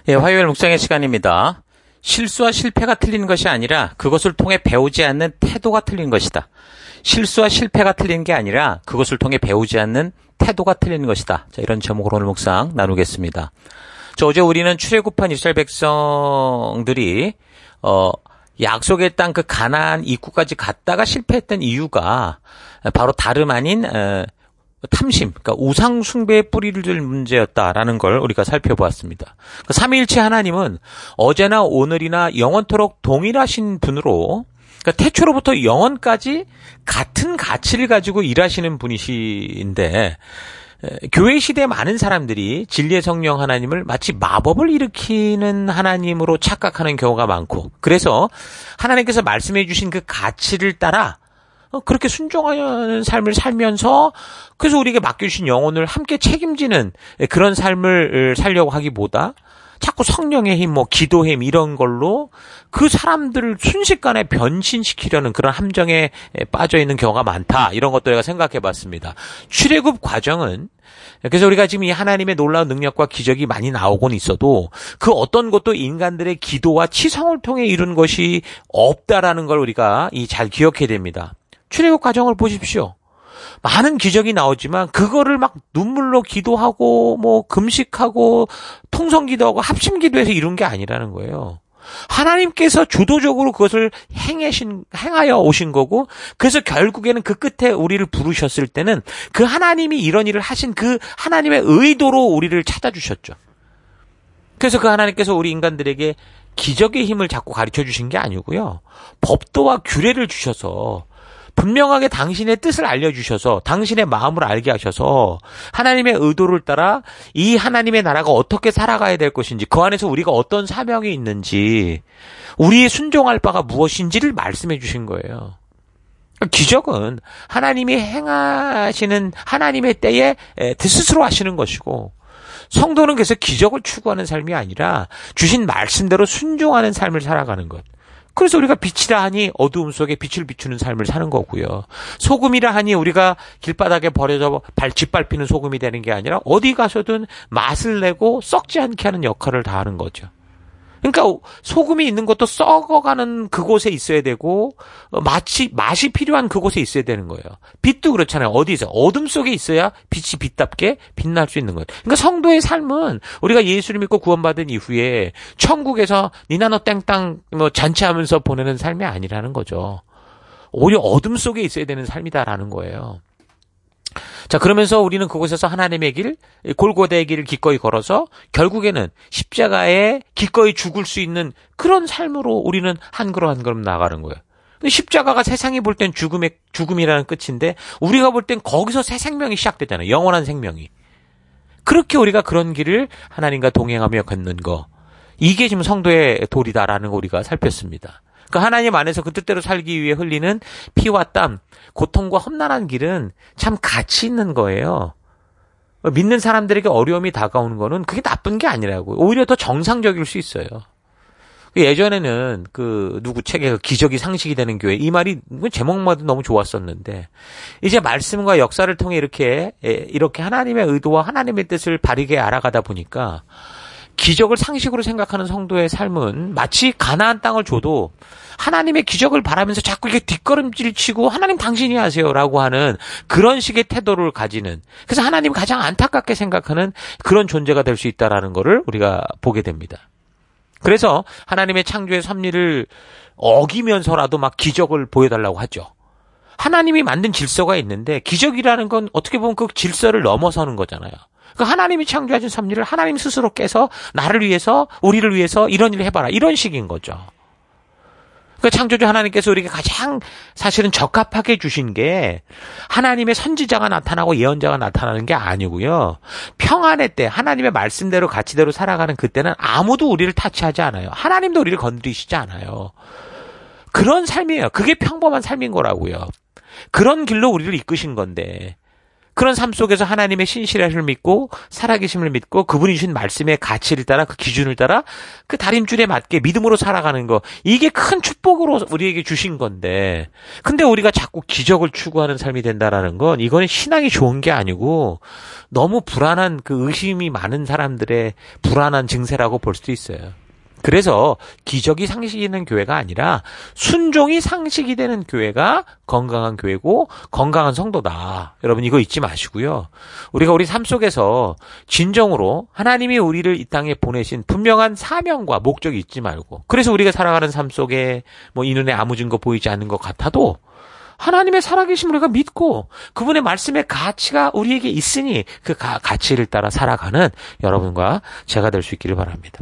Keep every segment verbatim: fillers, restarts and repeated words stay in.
예, 화요일 묵상의 시간입니다. 실수와 실패가 틀린 것이 아니라 그것을 통해 배우지 않는 태도가 틀린 것이다. 실수와 실패가 틀린 게 아니라 그것을 통해 배우지 않는 태도가 틀린 것이다. 자, 이런 제목으로 오늘 묵상 나누겠습니다. 저 어제 우리는 출애굽한 이스라엘 백성들이 어 약속의 땅 그 가나안 입구까지 갔다가 실패했던 이유가 바로 다름 아닌 어, 탐심, 그러니까 우상 숭배의 뿌리를 들 문제였다라는 걸 우리가 살펴보았습니다. 그 삼위일체 하나님은 어제나 오늘이나 영원토록 동일하신 분으로, 그러니까 태초로부터 영원까지 같은 가치를 가지고 일하시는 분이신데, 교회 시대에 많은 사람들이 진리의 성령 하나님을 마치 마법을 일으키는 하나님으로 착각하는 경우가 많고, 그래서 하나님께서 말씀해 주신 그 가치를 따라 그렇게 순종하는 삶을 살면서 그래서 우리에게 맡겨주신 영혼을 함께 책임지는 그런 삶을 살려고 하기보다 자꾸 성령의 힘, 뭐 기도의 힘 이런 걸로 그 사람들을 순식간에 변신시키려는 그런 함정에 빠져 있는 경우가 많다. 이런 것도 제가 생각해 봤습니다. 출애굽 과정은 그래서 우리가 지금 이 하나님의 놀라운 능력과 기적이 많이 나오곤 있어도 그 어떤 것도 인간들의 기도와 치성을 통해 이룬 것이 없다라는 걸 우리가 이 잘 기억해야 됩니다. 출애굽 과정을 보십시오. 많은 기적이 나오지만 그거를 막 눈물로 기도하고 뭐 금식하고 통성기도하고 합심기도해서 이룬 게 아니라는 거예요. 하나님께서 주도적으로 그것을 행하신, 행하여 오신 거고, 그래서 결국에는 그 끝에 우리를 부르셨을 때는 그 하나님이 이런 일을 하신 그 하나님의 의도로 우리를 찾아주셨죠. 그래서 그 하나님께서 우리 인간들에게 기적의 힘을 자꾸 가르쳐 주신 게 아니고요. 법도와 규례를 주셔서 분명하게 당신의 뜻을 알려주셔서 당신의 마음을 알게 하셔서 하나님의 의도를 따라 이 하나님의 나라가 어떻게 살아가야 될 것인지 그 안에서 우리가 어떤 사명이 있는지 우리의 순종할 바가 무엇인지를 말씀해 주신 거예요. 기적은 하나님이 행하시는 하나님의 때에 스스로 하시는 것이고 성도는 그래서 기적을 추구하는 삶이 아니라 주신 말씀대로 순종하는 삶을 살아가는 것. 그래서 우리가 빛이라 하니 어두움 속에 빛을 비추는 삶을 사는 거고요. 소금이라 하니 우리가 길바닥에 버려져 발 짓밟히는 소금이 되는 게 아니라 어디 가서든 맛을 내고 썩지 않게 하는 역할을 다하는 거죠. 그러니까 소금이 있는 것도 썩어가는 그곳에 있어야 되고 맛이, 맛이 필요한 그곳에 있어야 되는 거예요. 빛도 그렇잖아요. 어디서? 어둠 속에 있어야 빛이 빛답게 빛날 수 있는 거예요. 그러니까 성도의 삶은 우리가 예수를 믿고 구원받은 이후에 천국에서 니나노 땡땅 뭐 잔치하면서 보내는 삶이 아니라는 거죠. 오히려 어둠 속에 있어야 되는 삶이다라는 거예요. 자, 그러면서 우리는 그곳에서 하나님의 길, 골고다의 길을 기꺼이 걸어서 결국에는 십자가에 기꺼이 죽을 수 있는 그런 삶으로 우리는 한 걸음 한 걸음 나아가는 거예요. 근데 십자가가 세상이 볼 땐 죽음의, 죽음이라는 끝인데 우리가 볼 땐 거기서 새 생명이 시작되잖아요. 영원한 생명이. 그렇게 우리가 그런 길을 하나님과 동행하며 걷는 거. 이게 지금 성도의 도리다라는 거 우리가 살폈습니다. 그 하나님 안에서 그 뜻대로 살기 위해 흘리는 피와 땀, 고통과 험난한 길은 참 가치 있는 거예요. 믿는 사람들에게 어려움이 다가오는 거는 그게 나쁜 게 아니라고요. 오히려 더 정상적일 수 있어요. 예전에는 그 누구 책에 기적이 상식이 되는 교회 이 말이 제목마다 너무 좋았었는데 이제 말씀과 역사를 통해 이렇게 이렇게 하나님의 의도와 하나님의 뜻을 바르게 알아가다 보니까 기적을 상식으로 생각하는 성도의 삶은 마치 가나안 땅을 줘도 하나님의 기적을 바라면서 자꾸 이렇게 뒷걸음질 치고 하나님 당신이 하세요라고 하는 그런 식의 태도를 가지는, 그래서 하나님을 가장 안타깝게 생각하는 그런 존재가 될 수 있다라는 것을 우리가 보게 됩니다. 그래서 하나님의 창조의 섭리를 어기면서라도 막 기적을 보여달라고 하죠. 하나님이 만든 질서가 있는데 기적이라는 건 어떻게 보면 그 질서를 넘어서는 거잖아요. 그 하나님이 창조하신 섭리를 하나님 스스로 깨서 나를 위해서, 우리를 위해서 이런 일을 해봐라, 이런 식인 거죠. 그 창조주 하나님께서 우리에게 가장 사실은 적합하게 주신 게 하나님의 선지자가 나타나고 예언자가 나타나는 게 아니고요. 평안의 때 하나님의 말씀대로 가치대로 살아가는 그때는 아무도 우리를 타치하지 않아요. 하나님도 우리를 건드리시지 않아요. 그런 삶이에요. 그게 평범한 삶인 거라고요. 그런 길로 우리를 이끄신 건데 그런 삶 속에서 하나님의 신실하심을 믿고 살아계심을 믿고 그분이 주신 말씀의 가치를 따라 그 기준을 따라 그 다림줄에 맞게 믿음으로 살아가는 거, 이게 큰 축복으로 우리에게 주신 건데, 근데 우리가 자꾸 기적을 추구하는 삶이 된다라는 건 이거는 신앙이 좋은 게 아니고 너무 불안한, 그 의심이 많은 사람들의 불안한 증세라고 볼 수도 있어요. 그래서 기적이 상식이 되는 교회가 아니라 순종이 상식이 되는 교회가 건강한 교회고 건강한 성도다. 여러분 이거 잊지 마시고요. 우리가 우리 삶 속에서 진정으로 하나님이 우리를 이 땅에 보내신 분명한 사명과 목적이 잊지 말고, 그래서 우리가 살아가는 삶 속에 뭐 이 눈에 아무 증거 보이지 않는 것 같아도 하나님의 살아계심을 우리가 믿고 그분의 말씀의 가치가 우리에게 있으니 그 가, 가치를 따라 살아가는 여러분과 제가 될 수 있기를 바랍니다.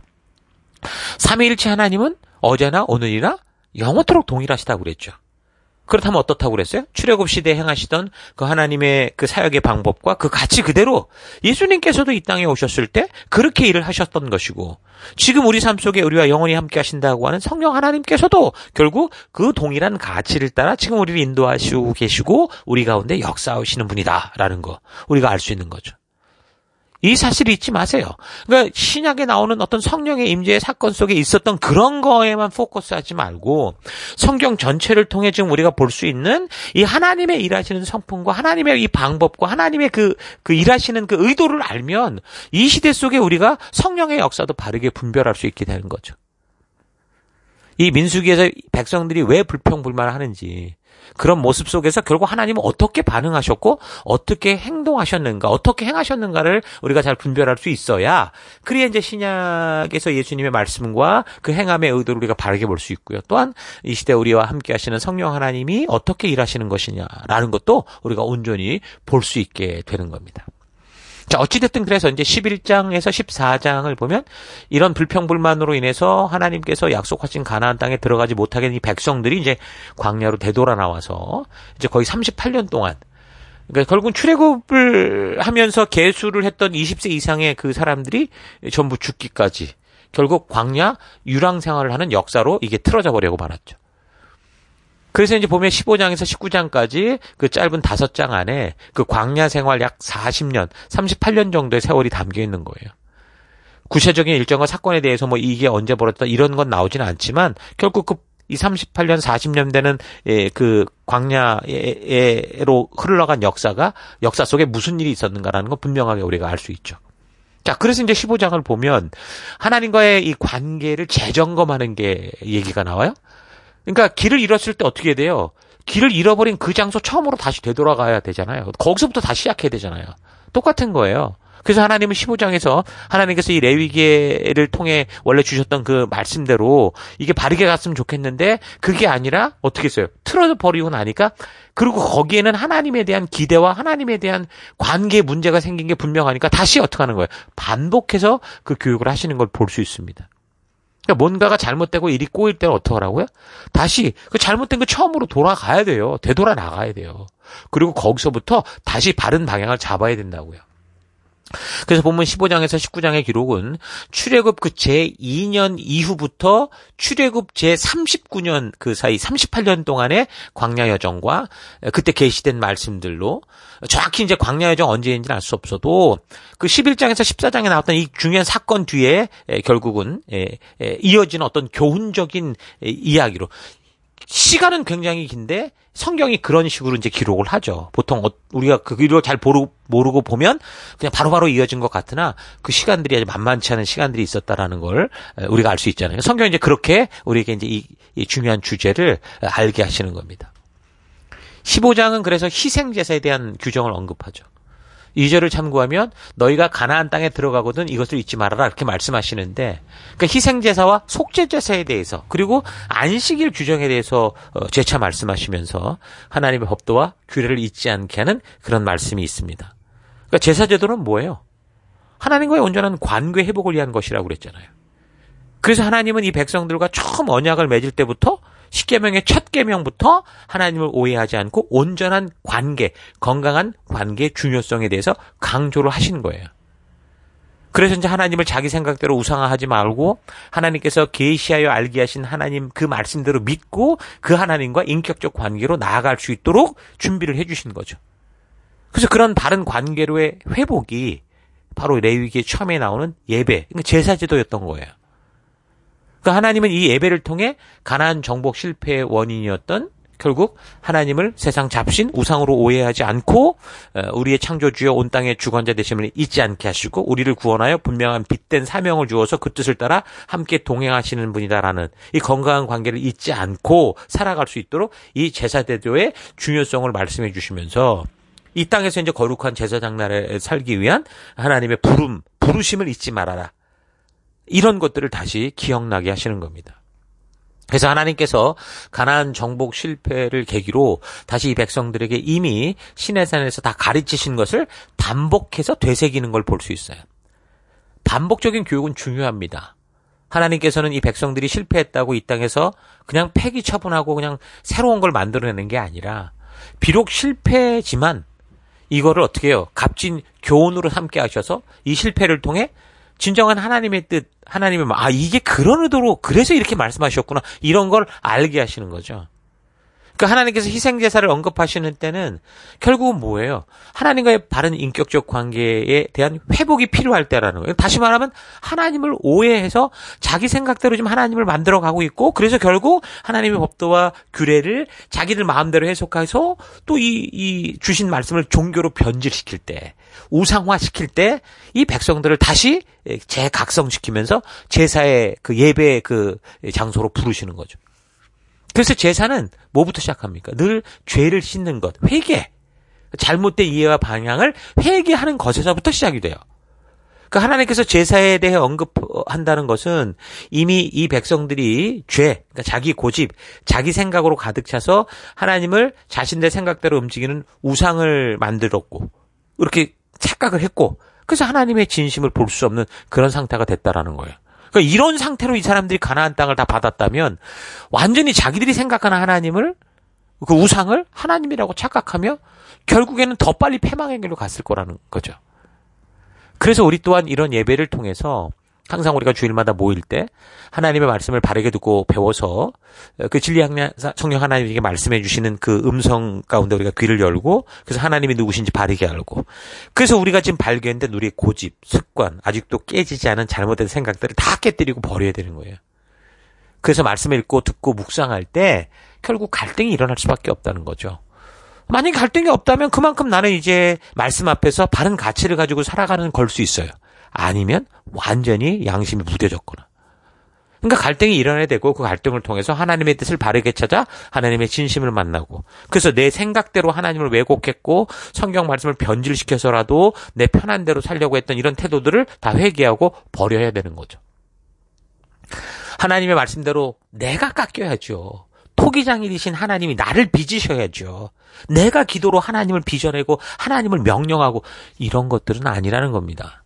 삼위일체 하나님은 어제나 오늘이나 영원토록 동일하시다고 그랬죠. 그렇다면 어떻다고 그랬어요? 출애굽 시대에 행하시던 그 하나님의 그 사역의 방법과 그 가치 그대로 예수님께서도 이 땅에 오셨을 때 그렇게 일을 하셨던 것이고, 지금 우리 삶 속에 우리와 영원히 함께 하신다고 하는 성령 하나님께서도 결국 그 동일한 가치를 따라 지금 우리를 인도하시고 계시고 우리 가운데 역사하시는 분이다라는 거 우리가 알 수 있는 거죠. 이 사실을 잊지 마세요. 그러니까 신약에 나오는 어떤 성령의 임재의 사건 속에 있었던 그런 거에만 포커스하지 말고 성경 전체를 통해 지금 우리가 볼 수 있는 이 하나님의 일하시는 성품과 하나님의 이 방법과 하나님의 그, 그 일하시는 그 의도를 알면 이 시대 속에 우리가 성령의 역사도 바르게 분별할 수 있게 되는 거죠. 이 민수기에서 백성들이 왜 불평불만을 하는지, 그런 모습 속에서 결국 하나님은 어떻게 반응하셨고 어떻게 행동하셨는가, 어떻게 행하셨는가를 우리가 잘 분별할 수 있어야, 그래야 이제 신약에서 예수님의 말씀과 그 행함의 의도를 우리가 바르게 볼 수 있고요. 또한 이 시대 우리와 함께 하시는 성령 하나님이 어떻게 일하시는 것이냐라는 것도 우리가 온전히 볼 수 있게 되는 겁니다. 자, 어찌됐든 그래서 이제 십일 장에서 십사 장을 보면 이런 불평불만으로 인해서 하나님께서 약속하신 가나안 땅에 들어가지 못하게 된 이 백성들이 이제 광야로 되돌아 나와서 이제 거의 삼십팔 년 동안, 그러니까 결국 출애굽을 하면서 계수를 했던 이십 세 이상의 그 사람들이 전부 죽기까지 결국 광야 유랑 생활을 하는 역사로 이게 틀어져 버리고 말았죠. 그래서 이제 보면 십오 장에서 십구 장까지 그 짧은 다섯 장 안에 그 광야 생활 약 사십 년, 삼십팔 년 정도의 세월이 담겨 있는 거예요. 구체적인 일정과 사건에 대해서 뭐 이게 언제 벌어졌다 이런 건 나오지는 않지만 결국 그 이 삼십팔 년, 사십 년 되는 그 광야로 흘러간 역사가 역사 속에 무슨 일이 있었는가라는 건 분명하게 우리가 알 수 있죠. 자, 그래서 이제 십오 장을 보면 하나님과의 이 관계를 재점검하는 게 얘기가 나와요. 그러니까 길을 잃었을 때 어떻게 돼요? 길을 잃어버린 그 장소 처음으로 다시 되돌아가야 되잖아요. 거기서부터 다시 시작해야 되잖아요. 똑같은 거예요. 그래서 하나님은 십오 장에서 하나님께서 이 레위기를 통해 원래 주셨던 그 말씀대로 이게 바르게 갔으면 좋겠는데 그게 아니라 어떻게 했어요? 틀어져 버리고 나니까, 그리고 거기에는 하나님에 대한 기대와 하나님에 대한 관계 문제가 생긴 게 분명하니까 다시 어떻게 하는 거예요? 반복해서 그 교육을 하시는 걸 볼 수 있습니다. 그러니까 뭔가가 잘못되고 일이 꼬일 때는 어떻게 하라고요? 다시 그 잘못된 거 처음으로 돌아가야 돼요. 되돌아 나가야 돼요. 그리고 거기서부터 다시 바른 방향을 잡아야 된다고요. 그래서 보면 십오 장에서 십구 장의 기록은 출애굽 그 제이 년 이후부터 출애굽 제삼십구 년 그 사이 삼십팔 년 동안의 광야 여정과 그때 계시된 말씀들로 정확히 이제 광야 여정 언제인지는 알 수 없어도 그 십일 장에서 십사 장에 나왔던 이 중요한 사건 뒤에 결국은 이어지는 어떤 교훈적인 이야기로, 시간은 굉장히 긴데 성경이 그런 식으로 이제 기록을 하죠. 보통 우리가 그 기록을 잘 모르고, 모르고 보면 그냥 바로바로 이어진 것 같으나 그 시간들이 아주 만만치 않은 시간들이 있었다라는 걸 우리가 알 수 있잖아요. 성경이 이제 그렇게 우리에게 이제 이, 이 중요한 주제를 알게 하시는 겁니다. 십오 장은 그래서 희생제사에 대한 규정을 언급하죠. 이 절을 참고하면 너희가 가나안 땅에 들어가거든 이것을 잊지 말아라 이렇게 말씀하시는데, 그러니까 희생제사와 속죄제사에 대해서 그리고 안식일 규정에 대해서 재차 말씀하시면서 하나님의 법도와 규례를 잊지 않게 하는 그런 말씀이 있습니다. 그러니까 제사제도는 뭐예요? 하나님과의 온전한 관계 회복을 위한 것이라고 그랬잖아요. 그래서 하나님은 이 백성들과 처음 언약을 맺을 때부터 십계명의 첫 계명부터 하나님을 오해하지 않고 온전한 관계, 건강한 관계의 중요성에 대해서 강조를 하시는 거예요. 그래서 이제 하나님을 자기 생각대로 우상화하지 말고 하나님께서 계시하여 알게 하신 하나님 그 말씀대로 믿고 그 하나님과 인격적 관계로 나아갈 수 있도록 준비를 해 주신 거죠. 그래서 그런 바른 관계로의 회복이 바로 레위기의 처음에 나오는 예배, 그러니까 제사제도였던 거예요. 그러니까 하나님은 이 예배를 통해 가나안 정복 실패의 원인이었던 결국 하나님을 세상 잡신 우상으로 오해하지 않고 우리의 창조주여 온 땅의 주권자 되심을 잊지 않게 하시고 우리를 구원하여 분명한 빛된 사명을 주어서 그 뜻을 따라 함께 동행하시는 분이다라는 이 건강한 관계를 잊지 않고 살아갈 수 있도록 이 제사제도의 중요성을 말씀해 주시면서 이 땅에서 이제 거룩한 제사장 나라에 살기 위한 하나님의 부름, 부르심을 잊지 말아라. 이런 것들을 다시 기억나게 하시는 겁니다. 그래서 하나님께서 가나안 정복 실패를 계기로 다시 이 백성들에게 이미 시내산에서 다 가르치신 것을 반복해서 되새기는 걸 볼 수 있어요. 반복적인 교육은 중요합니다. 하나님께서는 이 백성들이 실패했다고 이 땅에서 그냥 폐기 처분하고 그냥 새로운 걸 만들어내는 게 아니라 비록 실패지만 이거를 어떻게 해요? 값진 교훈으로 삼게 하셔서 이 실패를 통해 진정한 하나님의 뜻, 하나님의 마, 아 이게 그런 의도로 그래서 이렇게 말씀하셨구나 이런 걸 알게 하시는 거죠. 그러니까 하나님께서 희생제사를 언급하시는 때는 결국은 뭐예요? 하나님과의 바른 인격적 관계에 대한 회복이 필요할 때라는 거예요. 다시 말하면 하나님을 오해해서 자기 생각대로 지금 하나님을 만들어가고 있고 그래서 결국 하나님의 법도와 규례를 자기들 마음대로 해석해서 또 이 이 주신 말씀을 종교로 변질시킬 때 우상화시킬 때 이 백성들을 다시 재각성시키면서 제사의 그 예배의 그 장소로 부르시는 거죠. 그래서 제사는 뭐부터 시작합니까? 늘 죄를 씻는 것, 회개. 잘못된 이해와 방향을 회개하는 것에서부터 시작이 돼요. 그러니까 하나님께서 제사에 대해 언급한다는 것은 이미 이 백성들이 죄, 그러니까 자기 고집, 자기 생각으로 가득 차서 하나님을 자신의 생각대로 움직이는 우상을 만들었고 이렇게 착각을 했고 그래서 하나님의 진심을 볼 수 없는 그런 상태가 됐다라는 거예요. 그러니까 이런 상태로 이 사람들이 가나안 땅을 다 받았다면 완전히 자기들이 생각하는 하나님을 그 우상을 하나님이라고 착각하며 결국에는 더 빨리 패망의 길로 갔을 거라는 거죠. 그래서 우리 또한 이런 예배를 통해서 항상 우리가 주일마다 모일 때 하나님의 말씀을 바르게 듣고 배워서 그 진리 성령 하나님에게 말씀해 주시는 그 음성 가운데 우리가 귀를 열고 그래서 하나님이 누구신지 바르게 알고 그래서 우리가 지금 발견된 우리의 고집, 습관, 아직도 깨지지 않은 잘못된 생각들을 다 깨뜨리고 버려야 되는 거예요. 그래서 말씀을 읽고 듣고 묵상할 때 결국 갈등이 일어날 수밖에 없다는 거죠. 만약에 갈등이 없다면 그만큼 나는 이제 말씀 앞에서 바른 가치를 가지고 살아가는 걸 수 있어요. 아니면 완전히 양심이 무뎌졌거나. 그러니까 갈등이 일어나야 되고 그 갈등을 통해서 하나님의 뜻을 바르게 찾아 하나님의 진심을 만나고 그래서 내 생각대로 하나님을 왜곡했고 성경 말씀을 변질시켜서라도 내 편한 대로 살려고 했던 이런 태도들을 다 회개하고 버려야 되는 거죠. 하나님의 말씀대로 내가 깎여야죠. 토기장이되신 하나님이 나를 빚으셔야죠. 내가 기도로 하나님을 빚어내고 하나님을 명령하고 이런 것들은 아니라는 겁니다.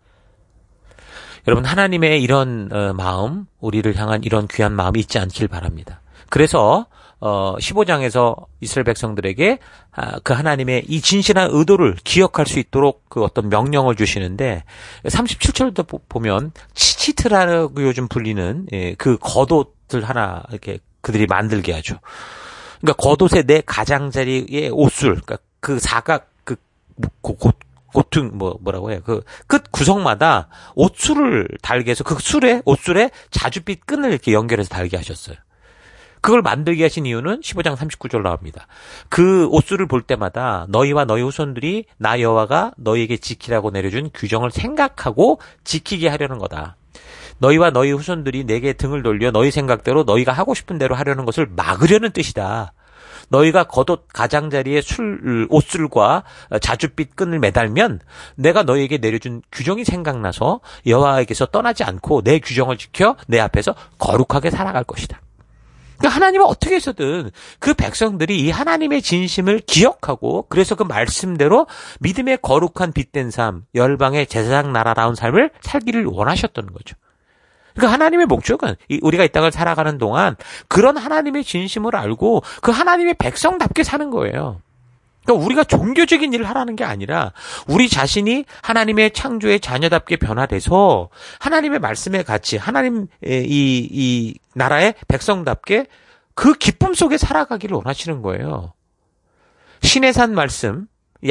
여러분 하나님의 이런 어, 마음, 우리를 향한 이런 귀한 마음이 있지 않길 바랍니다. 그래서 어, 십오 장에서 이스라엘 백성들에게 아, 그 하나님의 이 진실한 의도를 기억할 수 있도록 그 어떤 명령을 주시는데 삼십칠 절도 보면 치치트라고 요즘 불리는 예, 그 겉옷을 하나 이렇게 그들이 만들게 하죠. 그러니까 겉옷의 내 가장자리의 옷술, 그러니까 그 사각 그 곧 고퉁 뭐 뭐라고 해요. 그 끝 구석마다 옷술을 달게 해서 그 술에 옷술에 자줏빛 끈을 이렇게 연결해서 달게 하셨어요. 그걸 만들게 하신 이유는 십오 장 삼십구 절 나옵니다. 그 옷술을 볼 때마다 너희와 너희 후손들이 나 여호와가 너희에게 지키라고 내려준 규정을 생각하고 지키게 하려는 거다. 너희와 너희 후손들이 내게 등을 돌려 너희 생각대로 너희가 하고 싶은 대로 하려는 것을 막으려는 뜻이다. 너희가 겉옷 가장자리에 술, 옷술과 자줏빛 끈을 매달면 내가 너희에게 내려준 규정이 생각나서 여호와에게서 떠나지 않고 내 규정을 지켜 내 앞에서 거룩하게 살아갈 것이다. 그러니까 하나님은 어떻게 해서든 그 백성들이 이 하나님의 진심을 기억하고 그래서 그 말씀대로 믿음의 거룩한 빛된 삶, 열방의 제사장 나라다운 삶을 살기를 원하셨던 거죠. 그러니까 하나님의 목적은 우리가 이 땅을 살아가는 동안 그런 하나님의 진심을 알고 그 하나님의 백성답게 사는 거예요. 그러니까 우리가 종교적인 일을 하라는 게 아니라 우리 자신이 하나님의 창조의 자녀답게 변화돼서 하나님의 말씀의 가치, 하나님 이, 이 나라의 백성답게 그 기쁨 속에 살아가기를 원하시는 거예요. 신의 산 말씀 약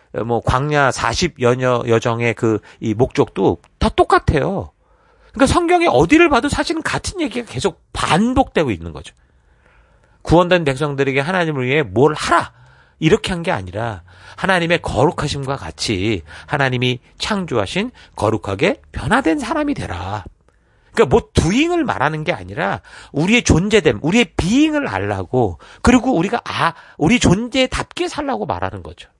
뭐 광야 사십여 여정의 그 이 목적도 다 똑같아요. 그러니까 성경에 어디를 봐도 사실은 같은 얘기가 계속 반복되고 있는 거죠. 구원된 백성들에게 하나님을 위해 뭘 하라 이렇게 한 게 아니라 하나님의 거룩하심과 같이 하나님이 창조하신 거룩하게 변화된 사람이 되라. 그러니까 뭐 doing을 말하는 게 아니라 우리의 존재됨, 우리의 being을 알라고, 그리고 우리가 아 우리 존재답게 살라고 말하는 거죠.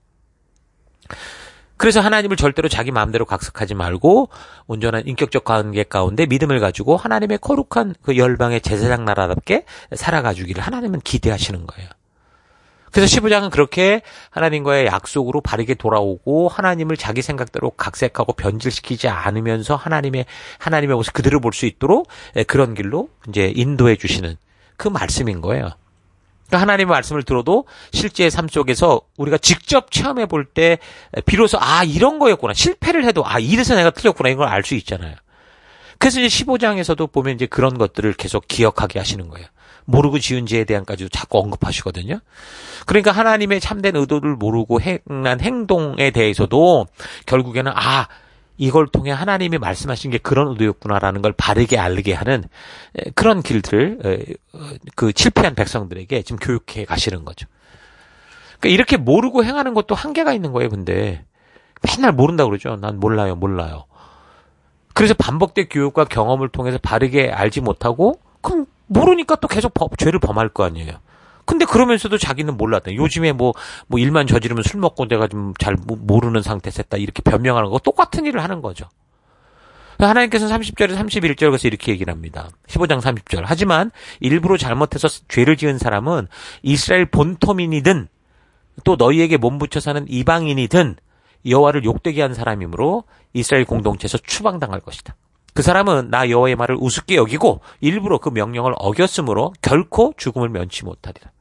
그래서 하나님을 절대로 자기 마음대로 각색하지 말고 온전한 인격적 관계 가운데 믿음을 가지고 하나님의 거룩한 그 열방의 제사장 나라답게 살아가주기를 하나님은 기대하시는 거예요. 그래서 십오 장은 그렇게 하나님과의 약속으로 바르게 돌아오고 하나님을 자기 생각대로 각색하고 변질시키지 않으면서 하나님의 하나님의 모습 그대로 볼 수 있도록 그런 길로 이제 인도해 주시는 그 말씀인 거예요. 그러니까 하나님의 말씀을 들어도 실제의 삶 속에서 우리가 직접 체험해 볼 때 비로소 아 이런 거였구나, 실패를 해도 아 이래서 내가 틀렸구나 이걸 알 수 있잖아요. 그래서 이제 십오 장에서도 보면 이제 그런 것들을 계속 기억하게 하시는 거예요. 모르고 지은 죄에 대한까지도 자꾸 언급하시거든요. 그러니까 하나님의 참된 의도를 모르고 행한 행동에 대해서도 결국에는 아 이걸 통해 하나님이 말씀하신 게 그런 의도였구나라는 걸 바르게 알게 하는 그런 길들을 그 실패한 백성들에게 지금 교육해 가시는 거죠. 그러니까 이렇게 모르고 행하는 것도 한계가 있는 거예요. 근데 맨날 모른다고 그러죠. 난 몰라요, 몰라요. 그래서 반복된 교육과 경험을 통해서 바르게 알지 못하고 그럼 모르니까 또 계속 법, 죄를 범할 거 아니에요. 근데 그러면서도 자기는 몰랐다. 요즘에 뭐, 뭐 일만 저지르면 술 먹고 내가 좀 잘 모르는 상태에서 했다. 이렇게 변명하는 거 똑같은 일을 하는 거죠. 하나님께서는 삼십 절에 삼십일 절 에서 이렇게 얘기를 합니다. 십오 장 삼십 절. 하지만 일부러 잘못해서 죄를 지은 사람은 이스라엘 본토민이든 또 너희에게 몸붙여 사는 이방인이든 여호와를 욕되게 한 사람이므로 이스라엘 공동체에서 추방당할 것이다. 그 사람은 나 여호와의 말을 우습게 여기고 일부러 그 명령을 어겼으므로 결코 죽음을 면치 못하리라.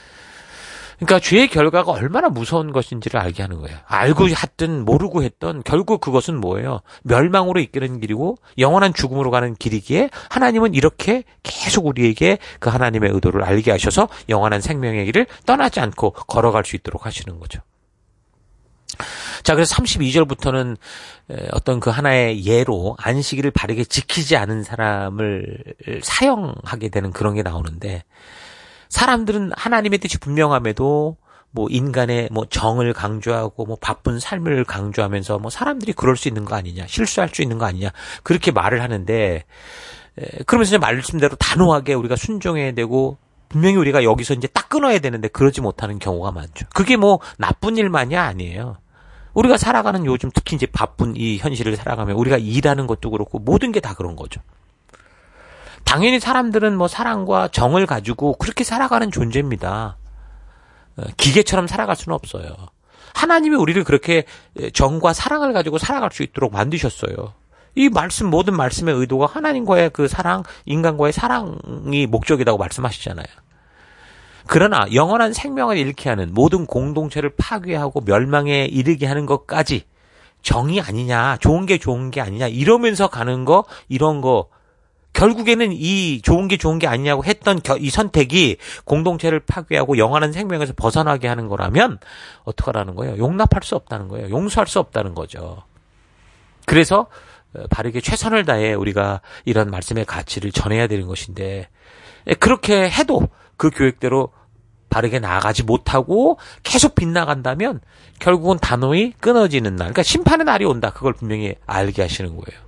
그러니까 죄의 결과가 얼마나 무서운 것인지를 알게 하는 거예요. 알고 했든 모르고 했든 결국 그것은 뭐예요? 멸망으로 이끄는 길이고 영원한 죽음으로 가는 길이기에 하나님은 이렇게 계속 우리에게 그 하나님의 의도를 알게 하셔서 영원한 생명의 길을 떠나지 않고 걸어갈 수 있도록 하시는 거죠. 자, 그래서 삼십이 절부터는 어떤 그 하나의 예로 안식일을 바르게 지키지 않은 사람을 사형하게 되는 그런 게 나오는데, 사람들은 하나님의 뜻이 분명함에도 뭐 인간의 뭐 정을 강조하고 뭐 바쁜 삶을 강조하면서 뭐 사람들이 그럴 수 있는 거 아니냐, 실수할 수 있는 거 아니냐, 그렇게 말을 하는데, 그러면서 이제 말씀대로 단호하게 우리가 순종해야 되고 분명히 우리가 여기서 이제 딱 끊어야 되는데 그러지 못하는 경우가 많죠. 그게 뭐 나쁜 일만이 아니에요. 우리가 살아가는 요즘 특히 이제 바쁜 이 현실을 살아가면 우리가 일하는 것도 그렇고 모든 게 다 그런 거죠. 당연히 사람들은 뭐 사랑과 정을 가지고 그렇게 살아가는 존재입니다. 기계처럼 살아갈 수는 없어요. 하나님이 우리를 그렇게 정과 사랑을 가지고 살아갈 수 있도록 만드셨어요. 이 말씀, 모든 말씀의 의도가 하나님과의 그 사랑, 인간과의 사랑이 목적이라고 말씀하시잖아요. 그러나 영원한 생명을 잃게 하는 모든 공동체를 파괴하고 멸망에 이르게 하는 것까지 정이 아니냐, 좋은 게 좋은 게 아니냐 이러면서 가는 거, 이런 거 결국에는 이 좋은 게 좋은 게 아니냐고 했던 이 선택이 공동체를 파괴하고 영원한 생명에서 벗어나게 하는 거라면 어떡하라는 거예요? 용납할 수 없다는 거예요. 용서할 수 없다는 거죠. 그래서 바르게 최선을 다해 우리가 이런 말씀의 가치를 전해야 되는 것인데, 그렇게 해도 그 교육대로 바르게 나아가지 못하고 계속 빗나간다면 결국은 단호히 끊어지는 날, 그러니까 심판의 날이 온다. 그걸 분명히 알게 하시는 거예요.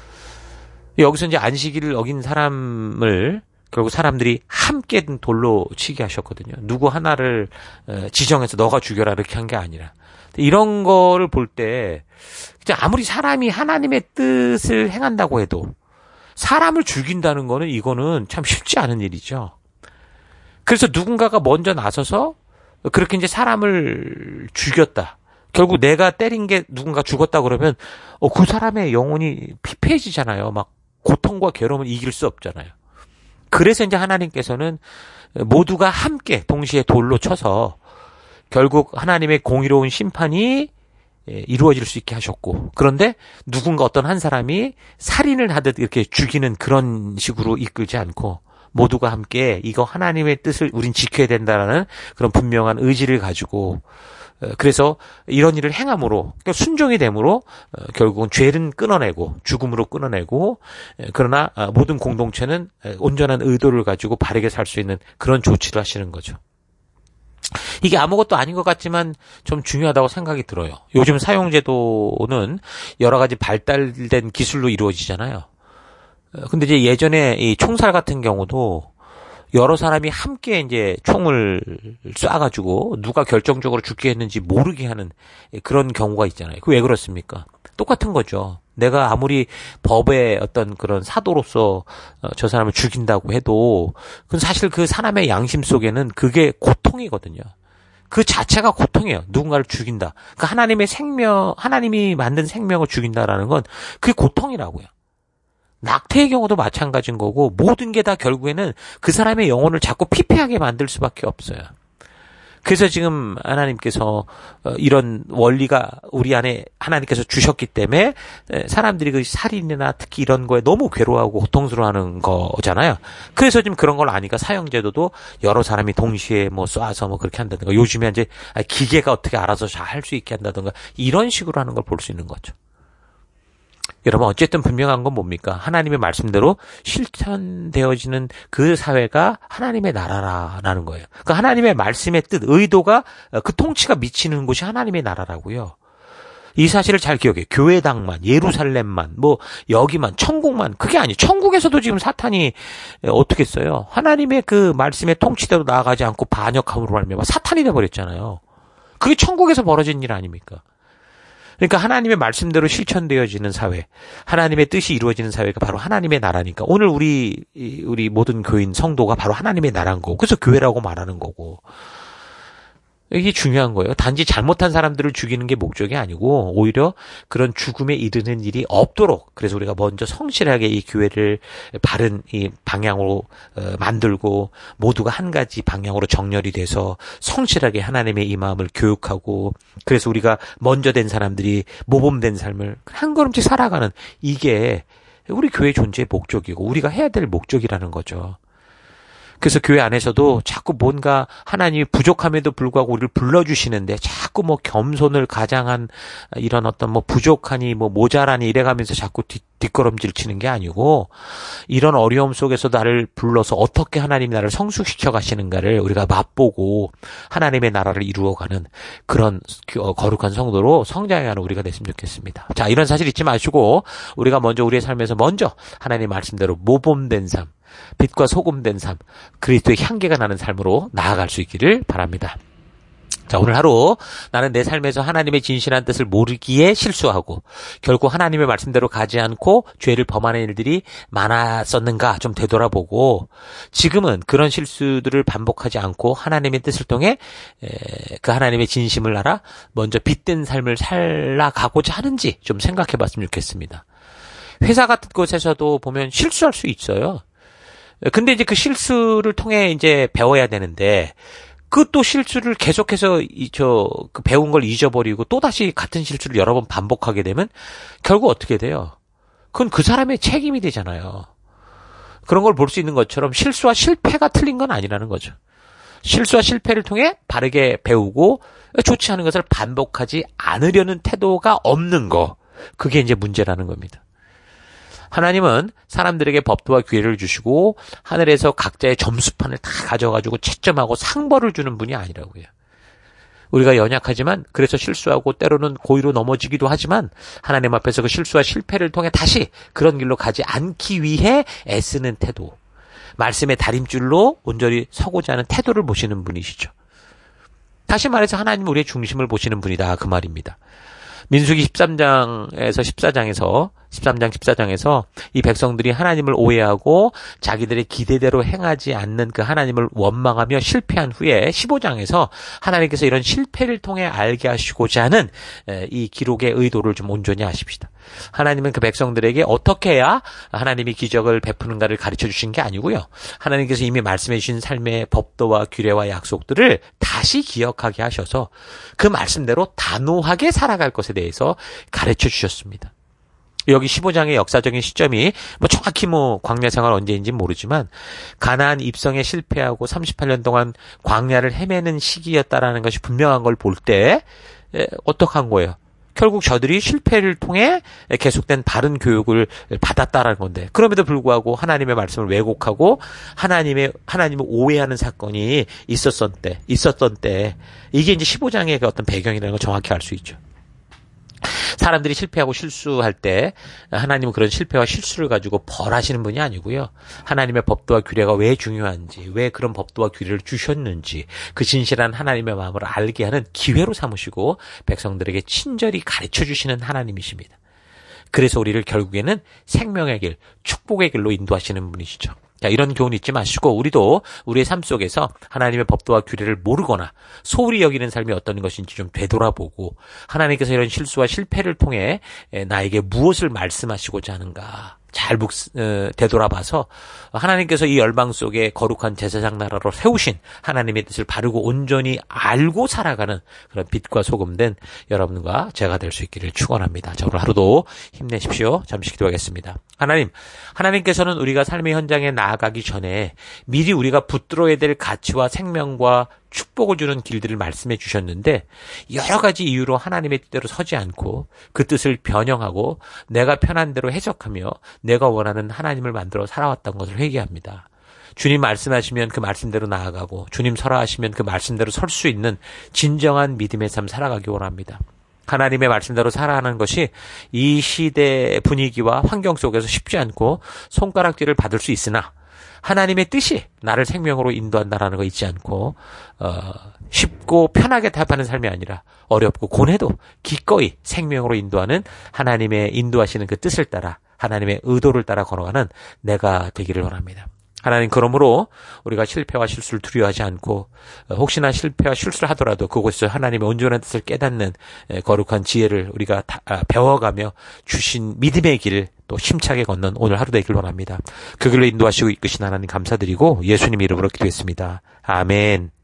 여기서 이제 안식일을 어긴 사람을 결국 사람들이 함께 돌로 치게 하셨거든요. 누구 하나를 지정해서 너가 죽여라 이렇게 한 게 아니라, 이런 거를 볼 때 아무리 사람이 하나님의 뜻을 행한다고 해도 사람을 죽인다는 거는 이거는 참 쉽지 않은 일이죠. 그래서 누군가가 먼저 나서서 그렇게 이제 사람을 죽였다. 결국 내가 때린 게 누군가 죽었다 그러면 어, 그 사람의 영혼이 피폐해지잖아요. 막 고통과 괴로움을 이길 수 없잖아요. 그래서 이제 하나님께서는 모두가 함께 동시에 돌로 쳐서 결국 하나님의 공의로운 심판이 이루어질 수 있게 하셨고, 그런데 누군가 어떤 한 사람이 살인을 하듯 이렇게 죽이는 그런 식으로 이끌지 않고 모두가 함께 이거 하나님의 뜻을 우린 지켜야 된다라는 그런 분명한 의지를 가지고 그래서 이런 일을 행함으로 순종이 됨으로 결국은 죄는 끊어내고 죽음으로 끊어내고 그러나 모든 공동체는 온전한 의도를 가지고 바르게 살 수 있는 그런 조치를 하시는 거죠. 이게 아무것도 아닌 것 같지만 좀 중요하다고 생각이 들어요. 요즘 사용제도는 여러 가지 발달된 기술로 이루어지잖아요. 근데 이제 예전에 이 총살 같은 경우도 여러 사람이 함께 이제 총을 쏴가지고 누가 결정적으로 죽게 했는지 모르게 하는 그런 경우가 있잖아요. 그 왜 그렇습니까? 똑같은 거죠. 내가 아무리 법의 어떤 그런 사도로서 저 사람을 죽인다고 해도 그건 사실 그 사람의 양심 속에는 그게 고통이거든요. 그 자체가 고통이에요. 누군가를 죽인다. 그러니까 하나님의 생명, 하나님이 만든 생명을 죽인다라는 건 그게 고통이라고요. 낙태의 경우도 마찬가지인 거고 모든 게 다 결국에는 그 사람의 영혼을 자꾸 피폐하게 만들 수밖에 없어요. 그래서 지금 하나님께서 이런 원리가 우리 안에 하나님께서 주셨기 때문에 사람들이 그 살인이나 특히 이런 거에 너무 괴로워하고 고통스러워하는 거잖아요. 그래서 지금 그런 걸 아니까 사형제도도 여러 사람이 동시에 뭐 쏴서 뭐 그렇게 한다든가 요즘에 이제 기계가 어떻게 알아서 잘 할 수 있게 한다든가 이런 식으로 하는 걸 볼 수 있는 거죠. 여러분 어쨌든 분명한 건 뭡니까? 하나님의 말씀대로 실천되어지는 그 사회가 하나님의 나라라는 거예요. 그 하나님의 말씀의 뜻, 의도가 그 통치가 미치는 곳이 하나님의 나라라고요. 이 사실을 잘 기억해요. 교회당만, 예루살렘만, 뭐 여기만, 천국만 그게 아니에요. 천국에서도 지금 사탄이 어떻게 써요? 하나님의 그 말씀의 통치대로 나아가지 않고 반역함으로 말미암아 사탄이 돼버렸잖아요. 그게 천국에서 벌어진 일 아닙니까? 그러니까 하나님의 말씀대로 실천되어지는 사회, 하나님의 뜻이 이루어지는 사회가 바로 하나님의 나라니까 오늘 우리 우리 모든 교인 성도가 바로 하나님의 나라인 거고 그래서 교회라고 말하는 거고 이게 중요한 거예요. 단지 잘못한 사람들을 죽이는 게 목적이 아니고 오히려 그런 죽음에 이르는 일이 없도록 그래서 우리가 먼저 성실하게 이 교회를 바른 이 방향으로 만들고 모두가 한 가지 방향으로 정렬이 돼서 성실하게 하나님의 이 마음을 교육하고 그래서 우리가 먼저 된 사람들이 모범된 삶을 한 걸음씩 살아가는 이게 우리 교회 존재의 목적이고 우리가 해야 될 목적이라는 거죠. 그래서 교회 안에서도 자꾸 뭔가 하나님이 부족함에도 불구하고 우리를 불러주시는데 자꾸 뭐 겸손을 가장한 이런 어떤 뭐 부족하니 뭐 모자라니 이래가면서 자꾸 뒷, 뒷걸음질 치는 게 아니고 이런 어려움 속에서 나를 불러서 어떻게 하나님이 나를 성숙시켜 가시는가를 우리가 맛보고 하나님의 나라를 이루어가는 그런 거룩한 성도로 성장해가는 우리가 됐으면 좋겠습니다. 자, 이런 사실 잊지 마시고 우리가 먼저 우리의 삶에서 먼저 하나님의 말씀대로 모범된 삶 빛과 소금 된 삶, 그리스도의 향기가 나는 삶으로 나아갈 수 있기를 바랍니다. 자, 오늘 하루 나는 내 삶에서 하나님의 진실한 뜻을 모르기에 실수하고 결국 하나님의 말씀대로 가지 않고 죄를 범하는 일들이 많았었는가 좀 되돌아보고 지금은 그런 실수들을 반복하지 않고 하나님의 뜻을 통해 그 하나님의 진심을 알아 먼저 빛된 삶을 살아가고자 하는지 좀 생각해 봤으면 좋겠습니다. 회사 같은 곳에서도 보면 실수할 수 있어요. 근데 이제 그 실수를 통해 이제 배워야 되는데, 그 또 실수를 계속해서 이, 저, 그 배운 걸 잊어버리고 또다시 같은 실수를 여러 번 반복하게 되면 결국 어떻게 돼요? 그건 그 사람의 책임이 되잖아요. 그런 걸 볼 수 있는 것처럼 실수와 실패가 틀린 건 아니라는 거죠. 실수와 실패를 통해 바르게 배우고 좋지 않은 것을 반복하지 않으려는 태도가 없는 거. 그게 이제 문제라는 겁니다. 하나님은 사람들에게 법도와 기회를 주시고 하늘에서 각자의 점수판을 다 가져가지고 채점하고 상벌을 주는 분이 아니라고요. 우리가 연약하지만 그래서 실수하고 때로는 고의로 넘어지기도 하지만 하나님 앞에서 그 실수와 실패를 통해 다시 그런 길로 가지 않기 위해 애쓰는 태도, 말씀의 다림줄로 온전히 서고자 하는 태도를 보시는 분이시죠. 다시 말해서 하나님은 우리의 중심을 보시는 분이다 그 말입니다. 민수기 십삼 장에서 십사 장에서 십삼 장 십사 장에서 이 백성들이 하나님을 오해하고 자기들의 기대대로 행하지 않는 그 하나님을 원망하며 실패한 후에 십오 장에서 하나님께서 이런 실패를 통해 알게 하시고자 하는 이 기록의 의도를 좀 온전히 아십시다. 하나님은 그 백성들에게 어떻게 해야 하나님이 기적을 베푸는가를 가르쳐 주신 게 아니고요. 하나님께서 이미 말씀해 주신 삶의 법도와 규례와 약속들을 다시 기억하게 하셔서 그 말씀대로 단호하게 살아갈 것에 대해서 가르쳐 주셨습니다. 여기 십오 장의 역사적인 시점이 뭐 정확히 뭐 광야 생활 언제인지는 모르지만 가나안 입성에 실패하고 삼십팔 년 동안 광야를 헤매는 시기였다라는 것이 분명한 걸 볼 때 어떡한 거예요? 결국 저들이 실패를 통해 계속된 바른 교육을 받았다라는 건데, 그럼에도 불구하고 하나님의 말씀을 왜곡하고 하나님의 하나님을 오해하는 사건이 있었던 때, 있었던 때 이게 이제 십오 장의 그 어떤 배경이라는 걸 정확히 알 수 있죠. 사람들이 실패하고 실수할 때 하나님은 그런 실패와 실수를 가지고 벌하시는 분이 아니고요. 하나님의 법도와 규례가 왜 중요한지, 왜 그런 법도와 규례를 주셨는지 그 진실한 하나님의 마음을 알게 하는 기회로 삼으시고 백성들에게 친절히 가르쳐 주시는 하나님이십니다. 그래서 우리를 결국에는 생명의 길, 축복의 길로 인도하시는 분이시죠. 자, 이런 교훈 잊지 마시고 우리도 우리의 삶 속에서 하나님의 법도와 규례를 모르거나 소홀히 여기는 삶이 어떤 것인지 좀 되돌아보고 하나님께서 이런 실수와 실패를 통해 나에게 무엇을 말씀하시고자 하는가 잘 묵, 어, 되돌아봐서 하나님께서 이 열방 속에 거룩한 제사장 나라로 세우신 하나님의 뜻을 바르고 온전히 알고 살아가는 그런 빛과 소금된 여러분과 제가 될 수 있기를 축원합니다. 자, 오늘 하루도 힘내십시오. 잠시 기도하겠습니다. 하나님, 하나님께서는 우리가 삶의 현장에 나아가기 전에 미리 우리가 붙들어야 될 가치와 생명과 축복을 주는 길들을 말씀해 주셨는데 여러 가지 이유로 하나님의 뜻대로 서지 않고 그 뜻을 변형하고 내가 편한 대로 해석하며 내가 원하는 하나님을 만들어 살아왔던 것을 회개합니다. 주님 말씀하시면 그 말씀대로 나아가고 주님 설하시면 그 말씀대로 설 수 있는 진정한 믿음의 삶 살아가기 원합니다. 하나님의 말씀대로 살아가는 것이 이 시대의 분위기와 환경 속에서 쉽지 않고 손가락질을 받을 수 있으나 하나님의 뜻이 나를 생명으로 인도한다라는 거 잊지 않고 어, 쉽고 편하게 답하는 삶이 아니라 어렵고 고뇌도 기꺼이 생명으로 인도하는 하나님의 인도하시는 그 뜻을 따라 하나님의 의도를 따라 걸어가는 내가 되기를 원합니다. 하나님, 그러므로 우리가 실패와 실수를 두려워하지 않고 혹시나 실패와 실수를 하더라도 그곳에서 하나님의 온전한 뜻을 깨닫는 거룩한 지혜를 우리가 배워가며 주신 믿음의 길을 또 힘차게 걷는 오늘 하루 되길 원합니다. 그 길로 인도하시고 이끄신 하나님 감사드리고 예수님 이름으로 기도했습니다. 아멘.